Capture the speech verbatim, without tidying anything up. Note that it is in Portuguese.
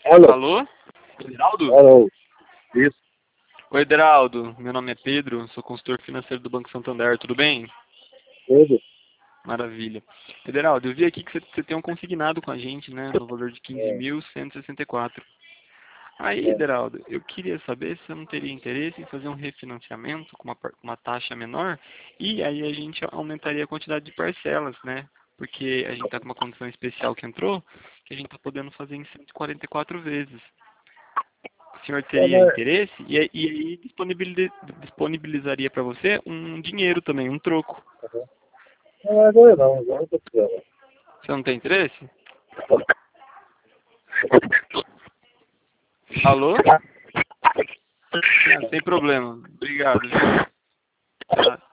Alô? Alô? Ederaldo? Alô? Isso, Oi, Ederaldo. Meu nome é Pedro, sou consultor financeiro do Banco Santander, tudo bem? tudo? Maravilha. Ederaldo, eu vi aqui que você você tem um consignado com a gente, né, no valor de quinze É, mil cento e sessenta e quatro. Aí, é. Ederaldo, eu queria saber se você não teria interesse em fazer um refinanciamento com uma, par- com uma taxa menor e aí a gente aumentaria a quantidade de parcelas, né? Porque a gente está com uma condição especial que entrou, que a gente está podendo fazer em cento e quarenta e quatro vezes. O senhor É, teria mas, interesse e, aí e aí disponibiliza- disponibilizaria para você um dinheiro também, um troco. não, agora não, agora não tô precisando. Você não tem interesse? Alô? Ah, sem problema. Obrigado, viu? Tá.